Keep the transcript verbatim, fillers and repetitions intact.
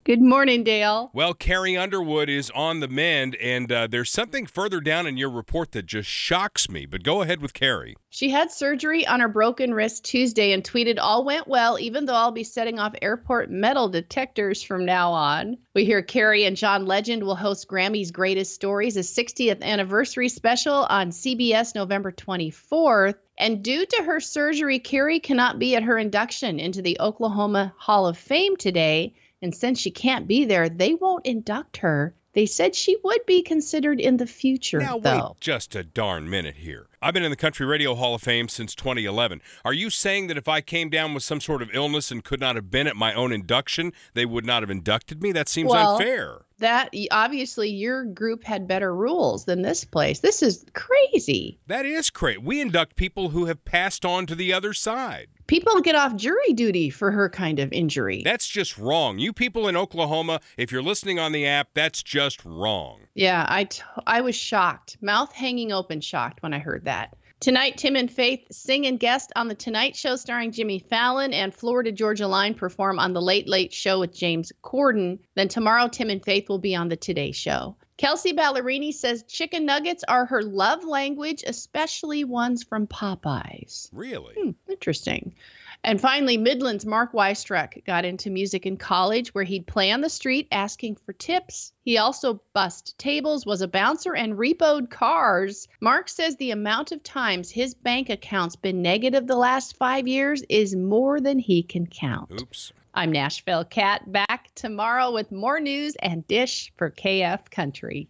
Good morning, Dale. Well, Carrie Underwood is on the mend, and uh, there's something further down in your report that just shocks me. But go ahead with Carrie. She had surgery on her broken wrist Tuesday and tweeted, "All went well, even though I'll be setting off airport metal detectors from now on." We hear Carrie and John Legend will host Grammy's Greatest Stories, a sixtieth anniversary special on C B S November twenty-fourth. And due to her surgery, Carrie cannot be at her induction into the Oklahoma Hall of Fame today. And since she can't be there, they won't induct her. They said she would be considered in the future, Now, though. wait just a darn minute here. I've been in the Country Radio Hall of Fame since twenty eleven. Are you saying that if I came down with some sort of illness and could not have been at my own induction, they would not have inducted me? That seems well, unfair. That obviously your group had better rules than this place. This is crazy. That is crazy. We induct people who have passed on to the other side. People get off jury duty for her kind of injury. That's just wrong. You people in Oklahoma, if you're listening on the app, that's just wrong. Yeah, I, t- I was shocked, mouth hanging open shocked when I heard that. Tonight, Tim and Faith sing and guest on The Tonight Show starring Jimmy Fallon, and Florida Georgia Line perform on The Late Late Show with James Corden. Then tomorrow, Tim and Faith will be on The Today Show. Kelsey Ballerini says chicken nuggets are her love language, especially ones from Popeyes. Really? Hmm, interesting. And finally, Midland's Mark Weistruck got into music in college, where he'd play on the street asking for tips. He also bussed tables, was a bouncer, and repoed cars. Mark says the amount of times his bank account's been negative the last five years is more than he can count. Oops. I'm Nashville Cat, back tomorrow with more news and dish for K F Country.